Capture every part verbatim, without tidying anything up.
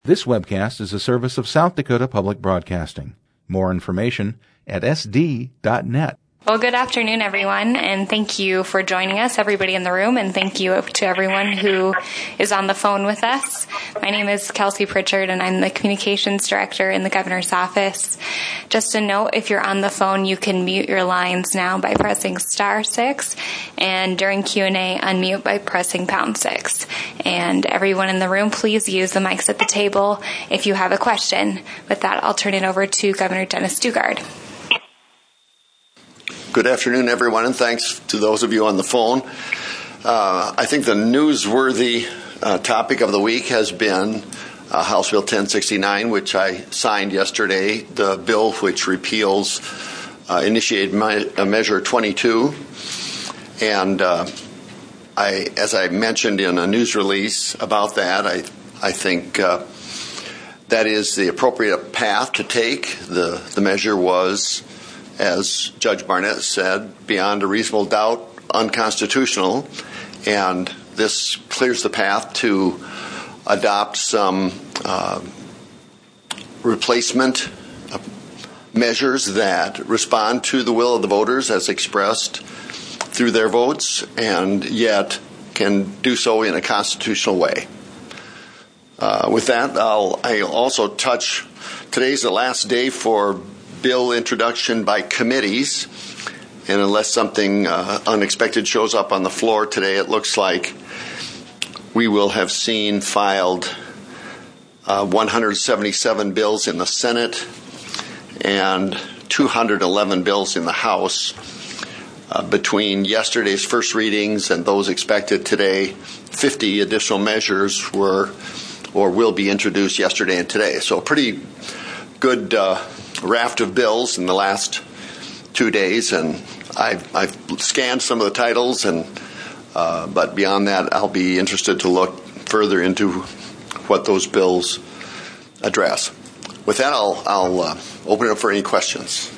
This webcast is a service of South Dakota Public Broadcasting. More information at s d dot net. Well, good afternoon, everyone, and thank you for joining us, everybody in the room, and thank you to everyone who is on the phone with us. My name is Kelsey Pritchard, and I'm the Communications Director in the Governor's Office. Just a note, if you're on the phone, you can mute your lines now by pressing star six, and during Q and A, unmute by pressing pound six. And everyone in the room, please use the mics at the table if you have a question. With that, I'll turn it over to Governor Dennis Daugaard. Good afternoon, everyone, and thanks to those of you on the phone. Uh, I think the newsworthy uh, topic of the week has been uh, House Bill ten sixty-nine, which I signed yesterday, the bill which repeals uh, initiated me- uh, Measure twenty-two. And uh, I, as I mentioned in a news release about that, I, I think uh, that is the appropriate path to take. The, the measure was, as Judge Barnett said, beyond a reasonable doubt, unconstitutional, and this clears the path to adopt some uh, replacement measures that respond to the will of the voters as expressed through their votes, and yet can do so in a constitutional way. Uh, with that, I'll, I'll also touch, today's the last day for bill introduction by committees, and unless something uh, unexpected shows up on the floor today, it looks like we will have seen filed uh, one hundred seventy-seven bills in the Senate and two hundred eleven bills in the House. Uh, between yesterday's first readings and those expected today, fifty additional measures were or will be introduced yesterday and today. So a pretty good uh, raft of bills in the last two days, and I've, I've scanned some of the titles, and uh, but beyond that, I'll be interested to look further into what those bills address. With that, I'll, I'll uh, open it up for any questions.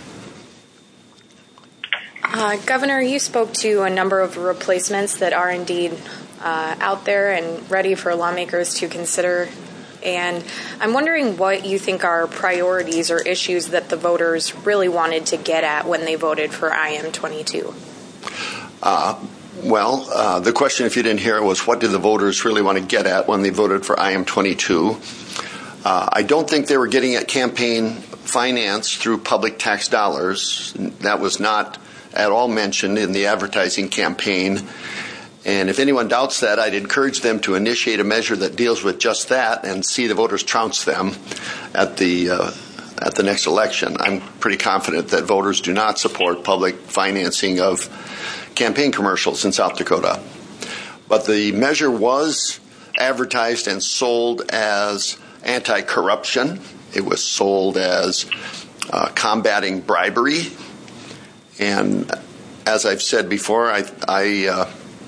Uh, Governor, you spoke to a number of replacements that are indeed uh, out there and ready for lawmakers to consider. And I'm wondering what you think are priorities or issues that the voters really wanted to get at when they voted for I M twenty-two. Uh, well, uh, the question, if you didn't hear it, was what did the voters really want to get at when they voted for I M twenty-two? Uh, I don't think they were getting at campaign finance through public tax dollars. That was not at all mentioned in the advertising campaign. And if anyone doubts that, I'd encourage them to initiate a measure that deals with just that and see the voters trounce them at the uh, at the next election. I'm pretty confident that voters do not support public financing of campaign commercials in South Dakota. But the measure was advertised and sold as anti-corruption. It was sold as uh, combating bribery. And as I've said before, I... I uh,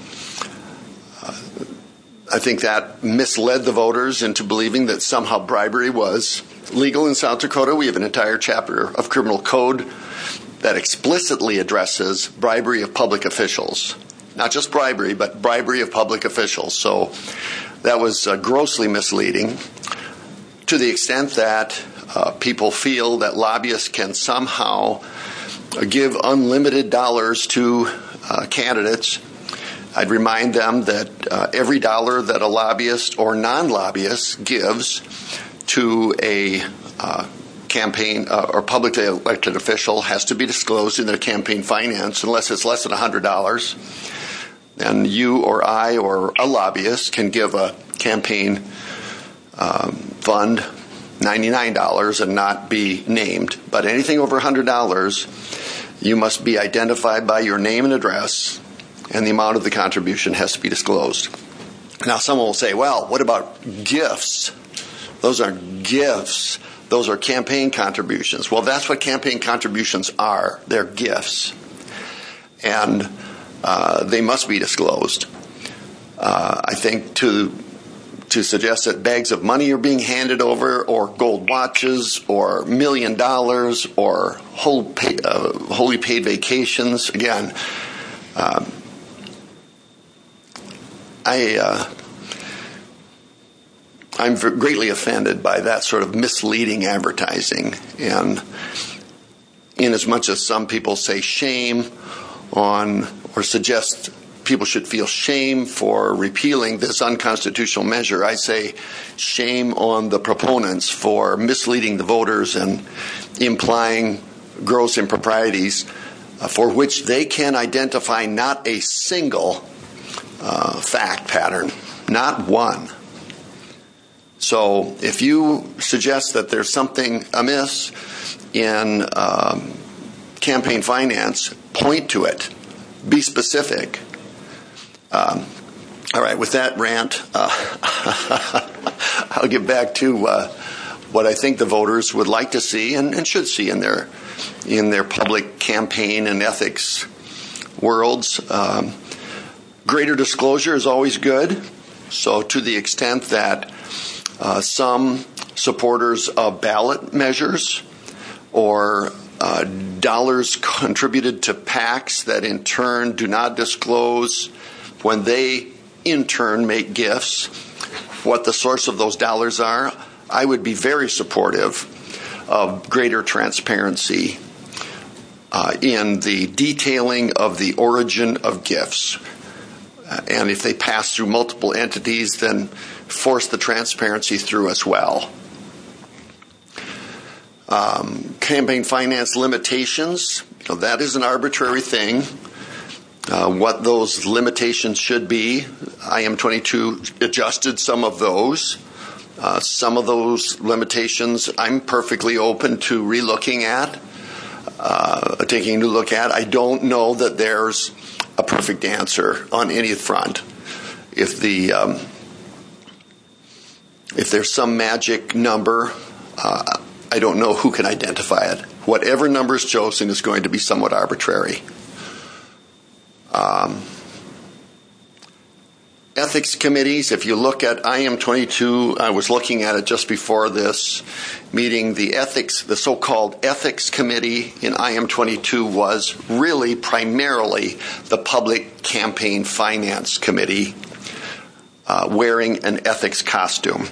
I think that misled the voters into believing that somehow bribery was legal in South Dakota. We have an entire chapter of criminal code that explicitly addresses bribery of public officials. Not just bribery, but bribery of public officials. So that was uh, grossly misleading to the extent that uh, people feel that lobbyists can somehow give unlimited dollars to uh, candidates. I'd remind them that uh, every dollar that a lobbyist or non-lobbyist gives to a uh, campaign uh, or publicly elected official has to be disclosed in their campaign finance unless it's less than one hundred dollars. And you or I or a lobbyist can give a campaign um, fund ninety-nine dollars and not be named. But anything over one hundred dollars, you must be identified by your name and address, and the amount of the contribution has to be disclosed. Now, someone will say, well, what about gifts? Those aren't gifts. Those are campaign contributions. Well, that's what campaign contributions are. They're gifts. And uh, they must be disclosed. Uh, I think to to suggest that bags of money are being handed over, or gold watches, or million dollars, or whole pay, uh, wholly paid vacations, again, um, I uh, I'm greatly offended by that sort of misleading advertising. And in as much as some people say shame on or suggest people should feel shame for repealing this unconstitutional measure, I say shame on the proponents for misleading the voters and implying gross improprieties uh, for which they can identify not a single uh, fact pattern, not one. So if you suggest that there's something amiss in um, campaign finance, point to it. Be specific. Um, all right, with that rant, uh, I'll get back to uh, what I think the voters would like to see and, and should see in their in their public campaign and ethics worlds. Um, greater disclosure is always good. So to the extent that uh, some supporters of ballot measures or uh, dollars contributed to PACs that in turn do not disclose when they in turn make gifts what the source of those dollars are, I would be very supportive of greater transparency uh, in the detailing of the origin of gifts. Uh, and if they pass through multiple entities, then force the transparency through as well. Um, campaign finance limitations, you know, that is an arbitrary thing. Uh, what those limitations should be, I M twenty-two adjusted some of those. Uh, some of those limitations I'm perfectly open to relooking at, uh, taking a new look at. I don't know that there's a perfect answer on any front. If the um, if there's some magic number, uh, I don't know who can identify it. Whatever number is chosen is going to be somewhat arbitrary. Um, ethics committees, if you look at I M twenty-two, I was looking at it just before this meeting, the ethics, the so-called ethics committee in I M twenty-two was really primarily the public campaign finance committee uh, wearing an ethics costume.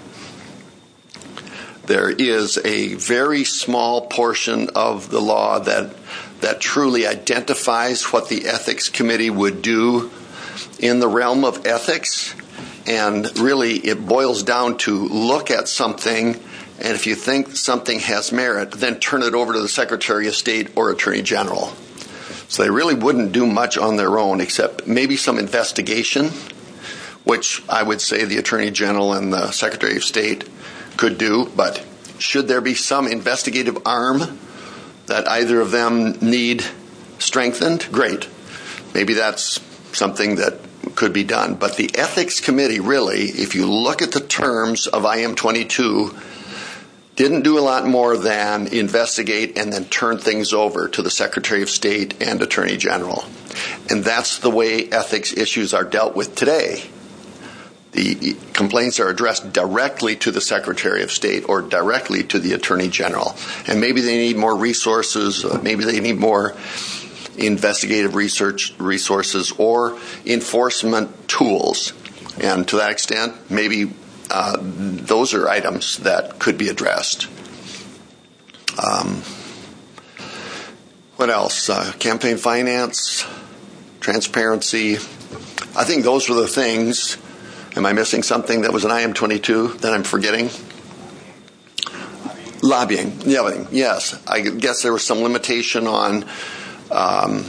There is a very small portion of the law that that truly identifies what the ethics committee would do in the realm of ethics. And really, it boils down to look at something, and if you think something has merit, then turn it over to the Secretary of State or Attorney General. So they really wouldn't do much on their own, except maybe some investigation, which I would say the Attorney General and the Secretary of State could do. But should there be some investigative arm that either of them need strengthened? Great. Maybe that's something that could be done. But the ethics committee really, if you look at the terms of I M twenty-two, didn't do a lot more than investigate and then turn things over to the Secretary of State and Attorney General. And that's the way ethics issues are dealt with today. The complaints are addressed directly to the Secretary of State or directly to the Attorney General. And maybe they need more resources, maybe they need more investigative research resources or enforcement tools. And to that extent, maybe uh, those are items that could be addressed. Um, what else? Uh, campaign finance, transparency. I think those were the things. Am I missing something that was an I M twenty-two that I'm forgetting? Lobbying. Lobbying. Yes. I guess there was some limitation on um,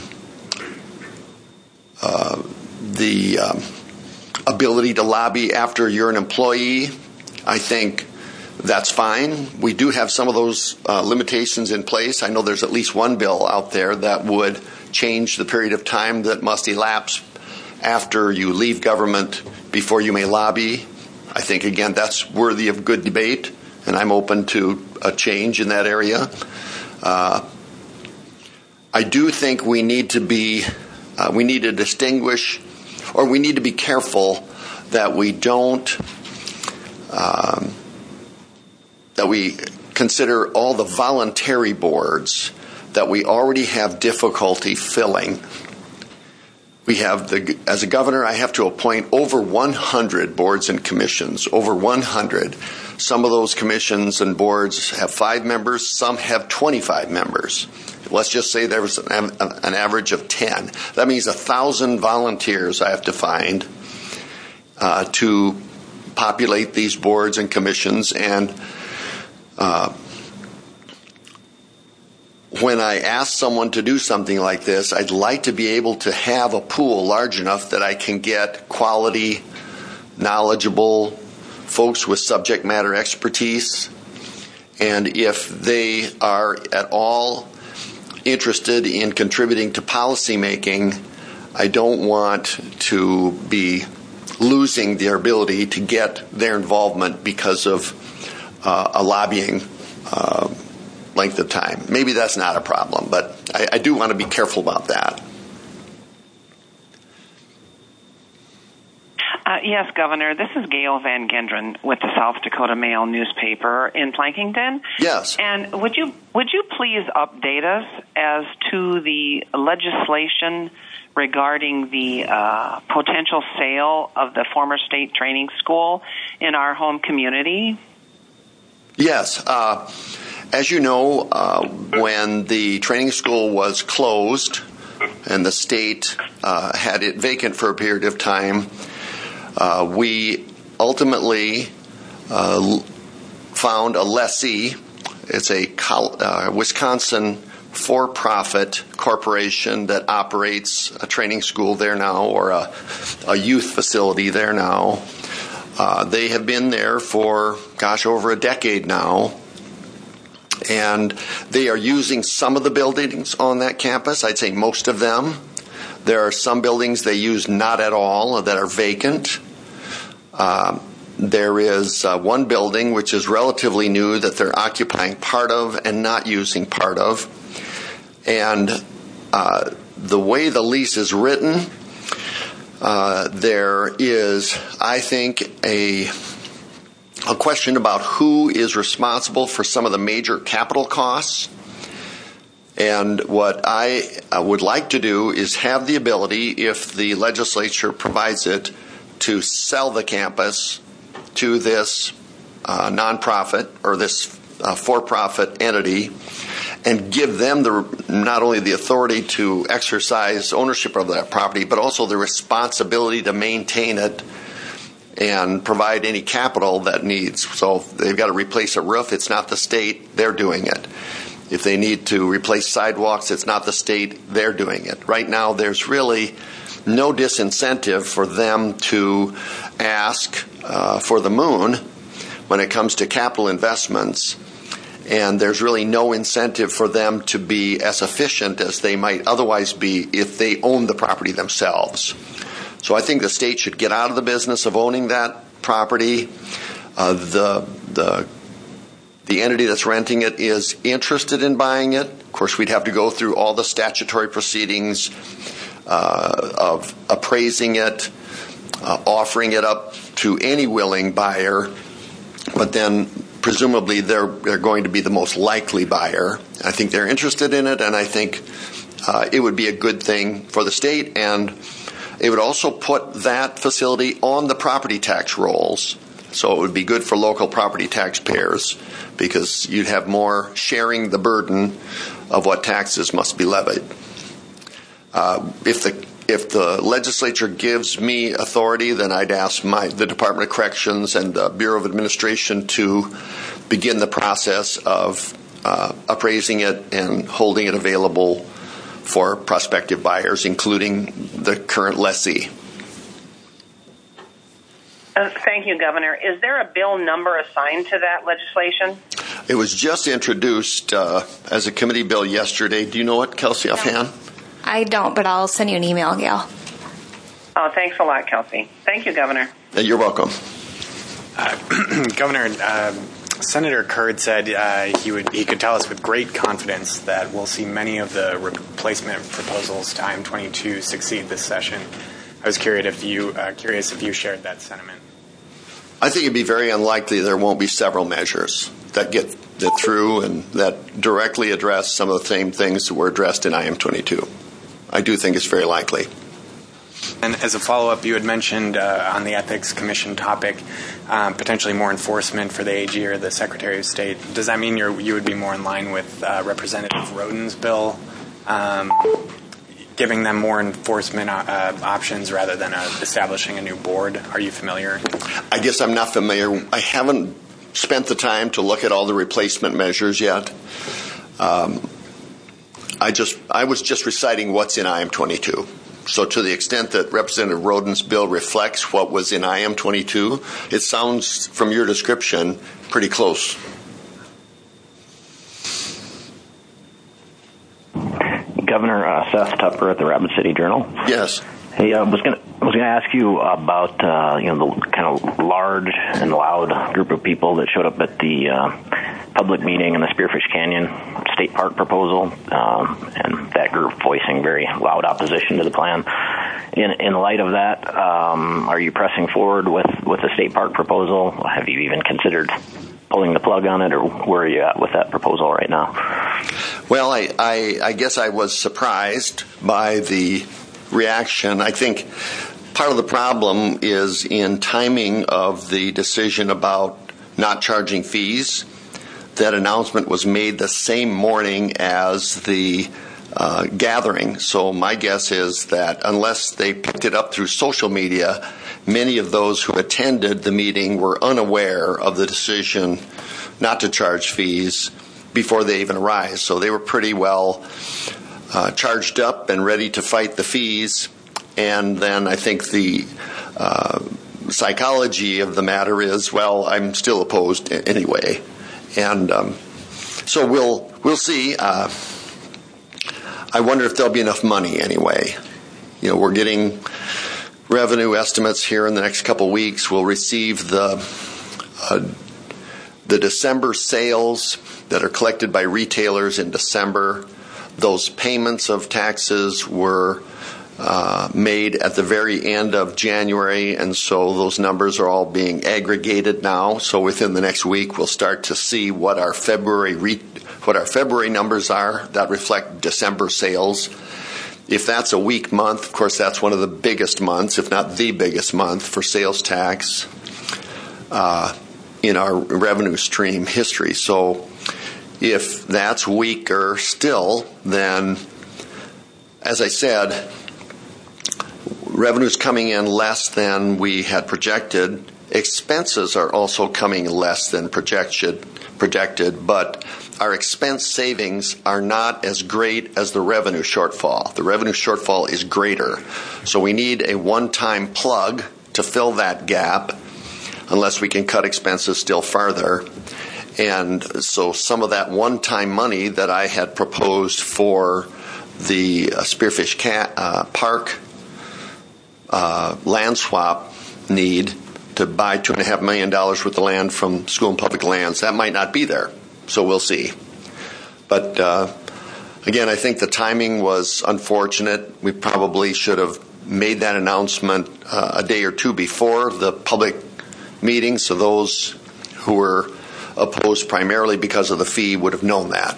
uh, the um, ability to lobby after you're an employee. I think that's fine. We do have some of those uh, limitations in place. I know there's at least one bill out there that would change the period of time that must elapse after you leave government before you may lobby. I think, again, that's worthy of good debate, and I'm open to a change in that area. Uh, I do think we need to be, uh, we need to distinguish, or we need to be careful that we don't, um, that we consider all the voluntary boards that we already have difficulty filling we have the, as a governor, I have to appoint over one hundred boards and commissions, over one hundred. Some of those commissions and boards have five members, some have twenty-five members. Let's just say there was an, an average of ten. That means a thousand volunteers I have to find uh, to populate these boards and commissions. And uh, when I ask someone to do something like this, I'd like to be able to have a pool large enough that I can get quality, knowledgeable folks with subject matter expertise. And if they are at all interested in contributing to policy making, I don't want to be losing their ability to get their involvement because of uh, a lobbying uh, length of time. Maybe that's not a problem, but I, I do want to be careful about that. Uh, yes, Governor. This is Gail Van Gendron with the South Dakota Mail newspaper in Plankington. Yes. And would you would you please update us as to the legislation regarding the uh, potential sale of the former state training school in our home community? Yes. Uh, as you know, uh, when the training school was closed and the state uh, had it vacant for a period of time, Uh, we ultimately uh, found a lessee. It's a uh, Wisconsin for-profit corporation that operates a training school there now, or a, a youth facility there now. Uh, they have been there for, gosh, over a decade now. And they are using some of the buildings on that campus. I'd say most of them. There are some buildings they use not at all that are vacant. Uh, there is uh, one building which is relatively new that they're occupying part of and not using part of. And uh, the way the lease is written, uh, there is, I think, a a question about who is responsible for some of the major capital costs. And what I would like to do is have the ability, if the legislature provides it, to sell the campus to this uh, nonprofit or this uh, for-profit entity and give them the not only the authority to exercise ownership of that property, but also the responsibility to maintain it and provide any capital that needs. So if they've got to replace a roof, it's not the state, they're doing it. If they need to replace sidewalks, it's not the state, they're doing it. Right now, there's really no disincentive for them to ask uh, for the moon when it comes to capital investments. And there's really no incentive for them to be as efficient as they might otherwise be if they own the property themselves. So I think the state should get out of the business of owning that property. Uh, the the the entity that's renting it is interested in buying it. Of course, we'd have to go through all the statutory proceedings uh, of appraising it, uh, offering it up to any willing buyer, but then presumably they're, they're going to be the most likely buyer. I think they're interested in it, and I think uh, it would be a good thing for the state, and it would also put that facility on the property tax rolls. So it would be good for local property taxpayers because you'd have more sharing the burden of what taxes must be levied. Uh, if the if the legislature gives me authority, then I'd ask my the Department of Corrections and the Bureau of Administration to begin the process of uh, appraising it and holding it available for prospective buyers, including the current lessee. Uh, thank you, Governor. Is there a bill number assigned to that legislation? It was just introduced uh, as a committee bill yesterday. Do you know it, Kelsey, offhand? I don't, but I'll send you an email, Gail. Oh, thanks a lot, Kelsey. Thank you, Governor. Uh, you're welcome. Uh, Governor, uh, Senator Curd said uh, he would he could tell us with great confidence that we'll see many of the replacement proposals to I M twenty-two succeed this session. I was curious if you uh, curious if you shared that sentiment. I think it'd be very unlikely there won't be several measures that get that through and that directly address some of the same things that were addressed in I M twenty-two. I do think it's very likely. And as a follow-up, you had mentioned uh, on the Ethics Commission topic, um, potentially more enforcement for the A G or the Secretary of State. Does that mean you're, you would be more in line with uh, Representative Roden's bill, um, giving them more enforcement uh, options rather than uh, establishing a new board? Are you familiar? I guess I'm not familiar. I haven't spent the time to look at all the replacement measures yet. Um, I just I was just reciting what's in I M twenty-two. So to the extent that Representative Roden's bill reflects what was in I M twenty-two, it sounds, from your description, pretty close. Governor uh, Seth Tupper at the Rapid City Journal. Yes. Hey, I was going to was going to ask you about uh, you know the kind of large and loud group of people that showed up at the uh, public meeting in the Spearfish Canyon State Park proposal, um, and that group voicing very loud opposition to the plan. In in light of that, um, are you pressing forward with with the state park proposal? Have you even considered pulling the plug on it, or where are you at with that proposal right now? Well, I I, I guess I was surprised by the reaction. I think part of the problem is in timing of the decision about not charging fees. That announcement was made the same morning as the uh, gathering. So my guess is that unless they picked it up through social media, many of those who attended the meeting were unaware of the decision not to charge fees before they even arrived. So they were pretty well Uh, charged up and ready to fight the fees. And then I think the uh, psychology of the matter is, well, I'm still opposed anyway. And um, so we'll we'll see. Uh, I wonder if there'll be enough money anyway. You know, we're getting revenue estimates here in the next couple weeks. We'll receive the uh, the December sales that are collected by retailers in December. Those payments of taxes were uh, made at the very end of January, and so those numbers are all being aggregated now. So within the next week, we'll start to see what our February re- what our February numbers are that reflect December sales. If that's a weak month, of course, that's one of the biggest months, if not the biggest month, for sales tax uh, in our revenue stream history. So if that's weaker still, then, as I said, revenue's coming in less than we had projected. Expenses are also coming less than projected, projected, but our expense savings are not as great as the revenue shortfall. The revenue shortfall is greater. So we need a one-time plug to fill that gap, unless we can cut expenses still farther. And so some of that one-time money that I had proposed for the uh, Spearfish Cat, uh, Park uh, land swap need to buy two and a half million dollars worth of land from School and Public Lands, that might not be there. So we'll see. But uh, again, I think the timing was unfortunate. We probably should have made that announcement uh, a day or two before the public meeting, so those who were opposed primarily because of the fee would have known that.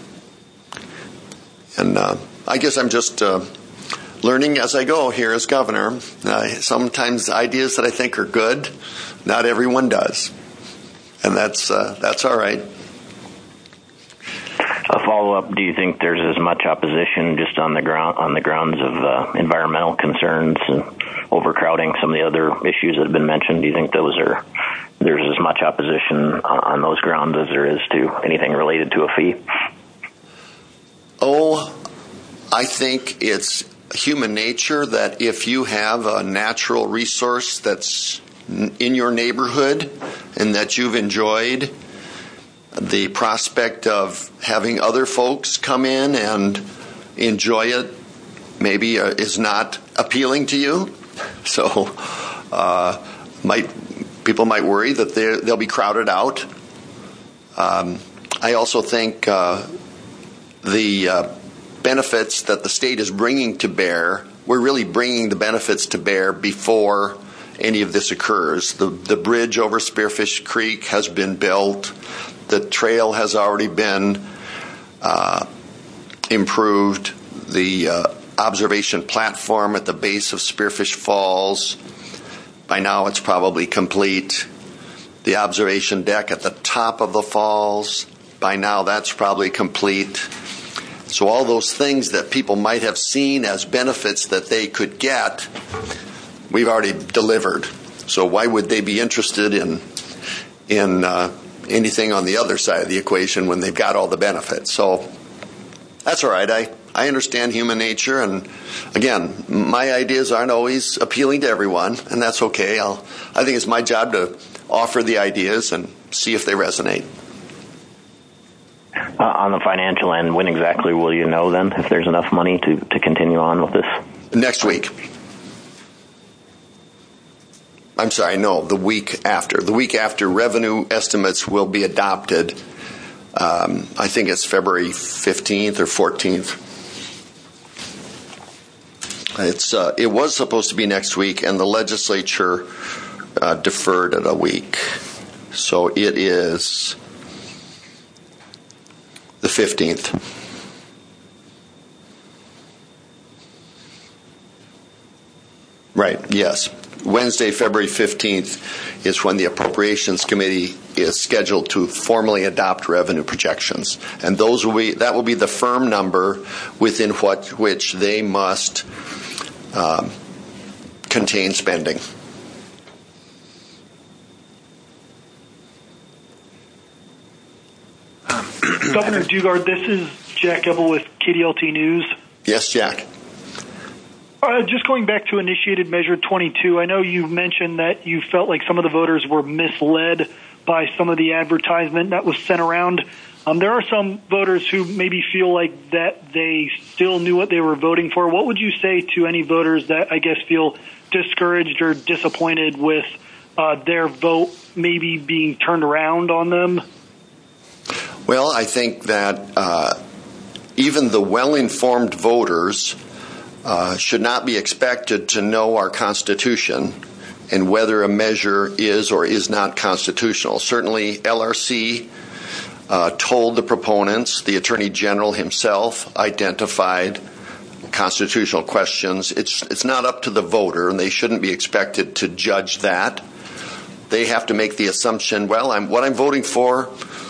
And uh, I guess I'm just uh, learning as I go here as governor. Uh, sometimes ideas that I think are good, not everyone does. And that's uh, that's all right. A follow-up, do you think there's as much opposition just on the ground on the grounds of uh, environmental concerns and overcrowding, some of the other issues that have been mentioned? Do you think those are there's as much opposition on those grounds as there is to anything related to a fee? Oh, I think it's human nature that if you have a natural resource that's in your neighborhood and that you've enjoyed, the prospect of having other folks come in and enjoy it maybe uh, is not appealing to you. So uh, might people might worry that they'll be crowded out. Um, I also think uh, the uh, benefits that the state is bringing to bear, we're really bringing the benefits to bear before any of this occurs. The, the bridge over Spearfish Creek has been built. The trail has already been uh, improved. The uh, observation platform at the base of Spearfish Falls. By now it's probably complete. The observation deck at the top of the falls, by now that's probably complete. So all those things that people might have seen as benefits that they could get, we've already delivered. So why would they be interested in in uh, anything on the other side of the equation when they've got all the benefits? So that's all right. I, I understand human nature, and again, my ideas aren't always appealing to everyone, and that's okay. I'll, I think it's my job to offer the ideas and see if they resonate. Uh, on the financial end, when exactly will you know then if there's enough money to, to continue on with this? Next week. I'm sorry, no, the week after. The week after revenue estimates will be adopted. Um, I think it's February fifteenth or fourteenth. It's uh, it was supposed to be next week, and the legislature uh, deferred it a week. So it is the fifteenth. Right, yes. Wednesday, February fifteenth is when the Appropriations Committee is scheduled to formally adopt revenue projections. And those will be, that will be the firm number within what, which they must um, contain spending. Um, Governor Dugard, this is Jack Ebel with K D L T News. Yes, Jack. Uh, just going back to initiated measure twenty-two, I know you mentioned that you felt like some of the voters were misled by some of the advertisement that was sent around. Um, there are some voters who maybe feel like that they still knew what they were voting for. What would you say to any voters that, I guess, feel discouraged or disappointed with uh, their vote maybe being turned around on them? Well, I think that uh, even the well-informed voters Uh, should not be expected to know our Constitution and whether a measure is or is not constitutional. Certainly, L R C uh, told the proponents, the Attorney General himself identified constitutional questions. It's it's not up to the voter, and they shouldn't be expected to judge that. They have to make the assumption, well, I'm, what I'm voting for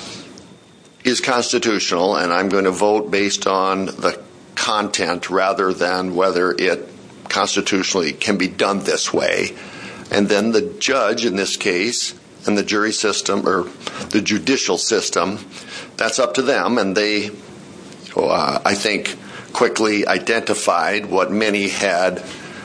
is constitutional, and I'm going to vote based on the content rather than whether it constitutionally can be done this way. And then the judge in this case and the jury system or the judicial system, that's up to them, and they uh, I think quickly identified what many had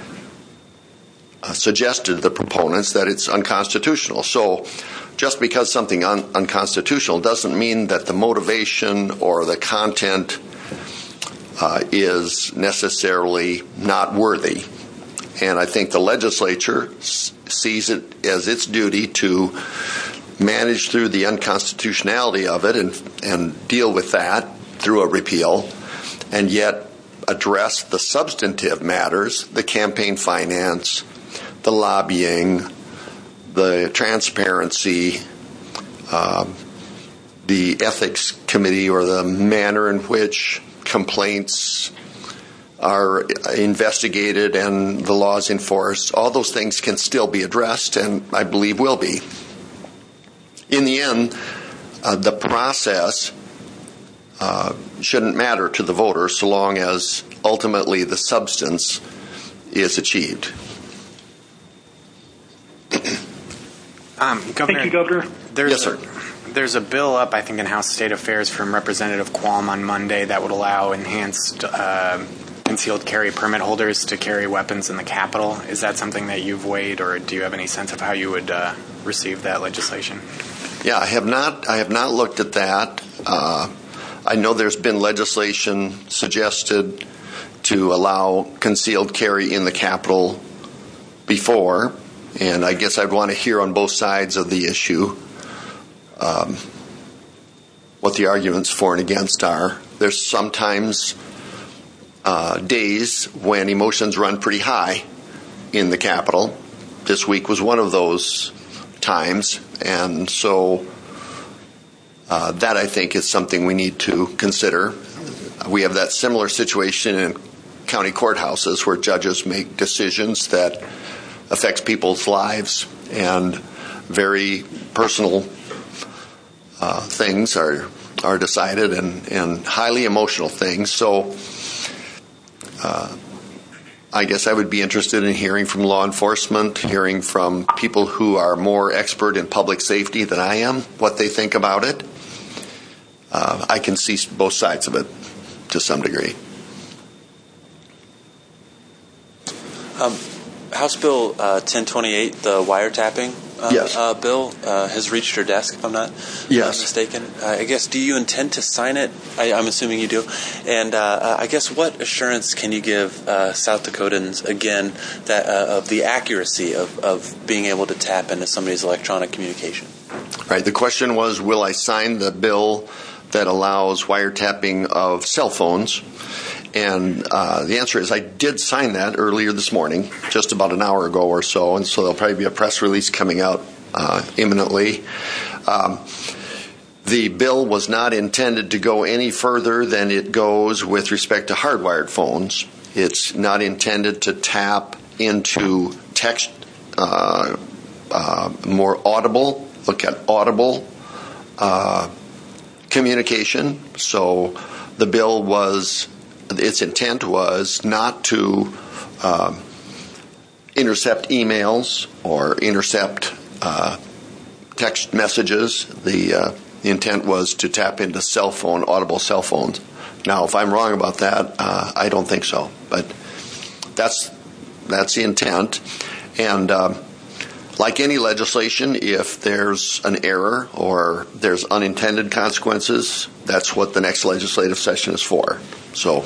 uh, suggested to the proponents, that it's unconstitutional. So just because something un- unconstitutional doesn't mean that the motivation or the content Uh, is necessarily not worthy. And I think the legislature s- sees it as its duty to manage through the unconstitutionality of it and, and deal with that through a repeal, and yet address the substantive matters, the campaign finance, the lobbying, the transparency, uh, the ethics committee, or the manner in which complaints are investigated and the laws enforced. All those things can still be addressed, and I believe will be. In the end, uh, the process uh, shouldn't matter to the voter so long as ultimately the substance is achieved. um, Governor, Thank you, Governor. Yes, sir. There's a bill up, I think, in House State Affairs from Representative Qualm on Monday that would allow enhanced uh, concealed carry permit holders to carry weapons in the Capitol. Is that something that you've weighed, or do you have any sense of how you would uh, receive that legislation? Yeah, I have not. I have not looked at that. Uh, I know there's been legislation suggested to allow concealed carry in the Capitol before, and I guess I'd want to hear on both sides of the issue. Um, what the arguments for and against are. There's sometimes uh, days when emotions run pretty high in the Capitol. This week was one of those times, and so uh, that, I think, is something we need to consider. We have that similar situation in, county courthouses where judges make decisions that affects people's lives, and very personal uh, things are are decided, and, and highly emotional things. So uh, I guess I would be interested in hearing from law enforcement, hearing from people who are more expert in public safety than I am, what they think about it. Uh, I can see both sides of it to some degree. Um, House Bill uh, ten twenty-eight, the wiretapping uh, yes. uh, bill, uh, has reached your desk, if I'm not, yes. not mistaken. Uh, I guess, do you intend to sign it? I, I'm assuming you do. And uh, I guess, what assurance can you give uh, South Dakotans, again, that uh, of the accuracy of, of being able to tap into somebody's electronic communication? Right. The question was, will I sign the bill that allows wiretapping of cell phones? And uh, the answer is I did sign that earlier this morning, just about an hour ago or so, and so there'll probably be a press release coming out uh, imminently. Um, the bill was not intended to go any further than it goes with respect to hardwired phones. It's not intended to tap into text, uh, uh, more audible, look at audible uh, communication. So the bill was... its intent was not to um, intercept emails or intercept uh, text messages. The, uh, the intent was to tap into cell phone, audible cell phones. Now, if I'm wrong about that, uh, I don't think so. But that's that's the intent. And um, like any legislation, if there's an error or there's unintended consequences, that's what the next legislative session is for. So,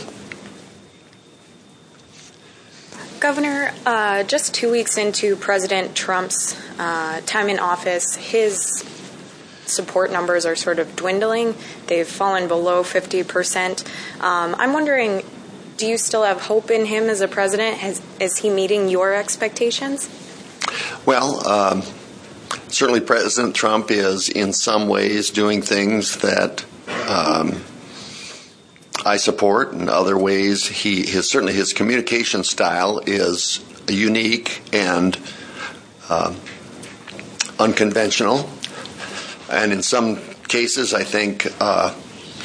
Governor, uh, just two weeks into President Trump's uh, time in office, his support numbers are sort of dwindling. They've fallen below fifty percent. Um, I'm wondering, do you still have hope in him as a president? Has, is he meeting your expectations? Well, um, certainly President Trump is in some ways doing things that um, I support. In other ways, he his certainly his communication style is unique and uh, unconventional, and in some cases, I think uh,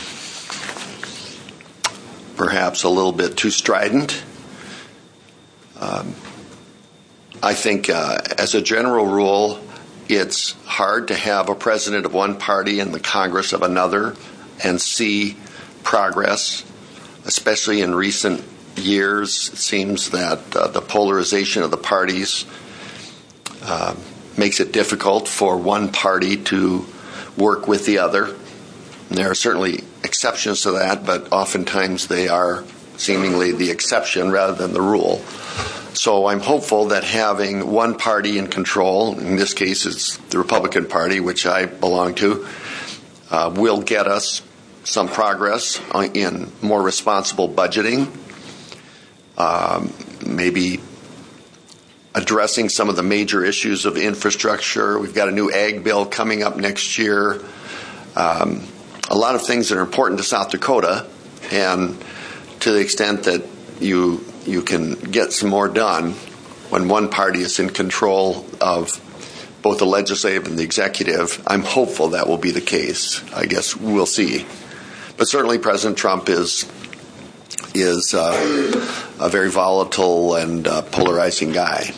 perhaps a little bit too strident. Um, I think, uh, as a general rule, it's hard to have a president of one party and the Congress of another and see progress, especially in recent years. It seems that uh, the polarization of the parties uh, makes it difficult for one party to work with the other. And there are certainly exceptions to that, but oftentimes they are seemingly the exception rather than the rule. So I'm hopeful that having one party in control, in this case it's the Republican Party, which I belong to, uh, will get us some progress in more responsible budgeting, um, maybe addressing some of the major issues of infrastructure. We've got a new ag bill coming up next year. Um, a lot of things that are important to South Dakota, and to the extent that you you can get some more done when one party is in control of both the legislative and the executive, I'm hopeful that will be the case. I guess we'll see. But certainly President Trump is is uh, a very volatile and uh, polarizing guy.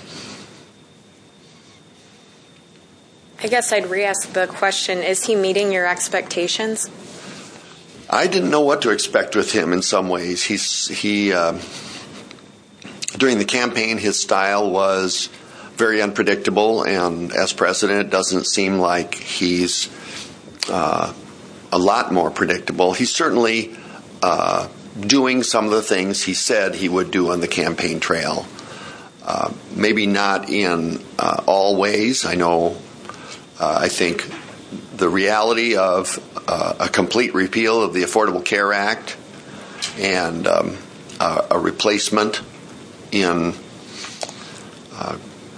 I guess I'd re-ask the question, is he meeting your expectations? I didn't know what to expect with him in some ways. He's he uh, during the campaign, his style was very unpredictable, and as president, it doesn't seem like he's uh, a lot more predictable. He's certainly uh, doing some of the things he said he would do on the campaign trail. Uh, maybe not in uh, all ways. I know, uh, I think the reality of uh, a complete repeal of the Affordable Care Act and um, uh, a replacement in uh,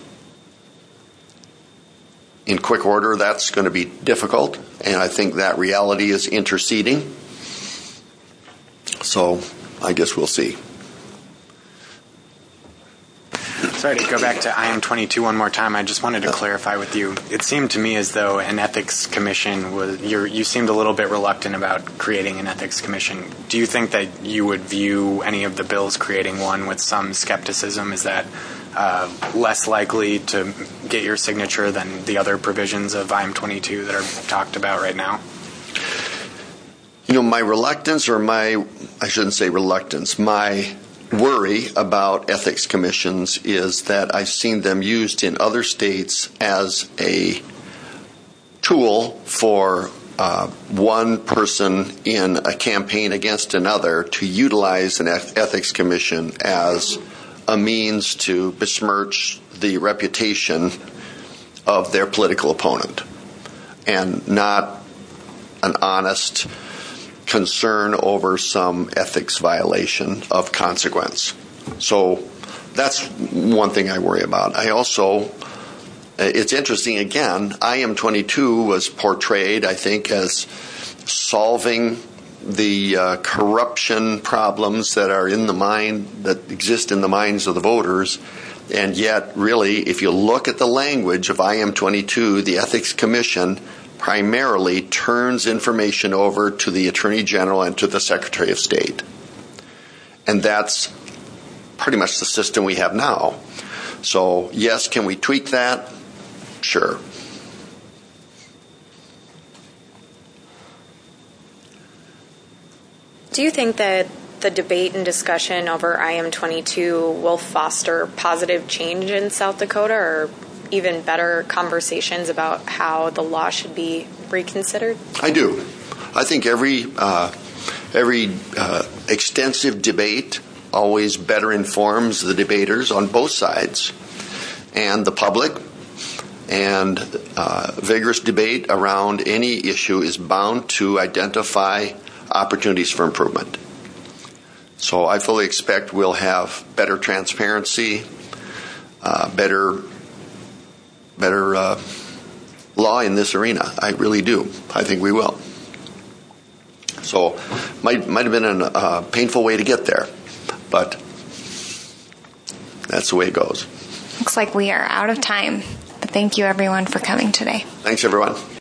in quick order, that's going to be difficult, and I think that reality is interceding. So I guess we'll see. Sorry to go back to I M twenty-two one more time. I just wanted to clarify with you. It seemed to me as though an ethics commission was, you're, you seemed a little bit reluctant about creating an ethics commission. Do you think that you would view any of the bills creating one with some skepticism? Is that uh, less likely to get your signature than the other provisions of I M twenty-two that are talked about right now? You know, my reluctance, or my, I shouldn't say reluctance, my worry about ethics commissions is that I've seen them used in other states as a tool for uh, one person in a campaign against another to utilize an ethics commission as a means to besmirch the reputation of their political opponent, and not an honest concern over some ethics violation of consequence. So that's one thing I worry about. I also, it's interesting again, I M twenty-two was portrayed, I think, as solving the uh, corruption problems that are in the mind, that exist in the minds of the voters. And yet, really, if you look at the language of I M twenty-two, the Ethics Commission primarily turns information over to the Attorney General and to the Secretary of State. And that's pretty much the system we have now. So, yes, can we tweak that? Sure. Do you think that the debate and discussion over I M twenty-two will foster positive change in South Dakota, or even better conversations about how the law should be reconsidered? I do. I think every uh, every uh, extensive debate always better informs the debaters on both sides and the public, and uh, vigorous debate around any issue is bound to identify opportunities for improvement. So I fully expect we'll have better transparency, uh, better better uh, law in this arena. I really do. I think we will. So might might have been a uh, painful way to get there, but that's the way it goes. Looks like we are out of time. But thank you, everyone, for coming today. Thanks, everyone.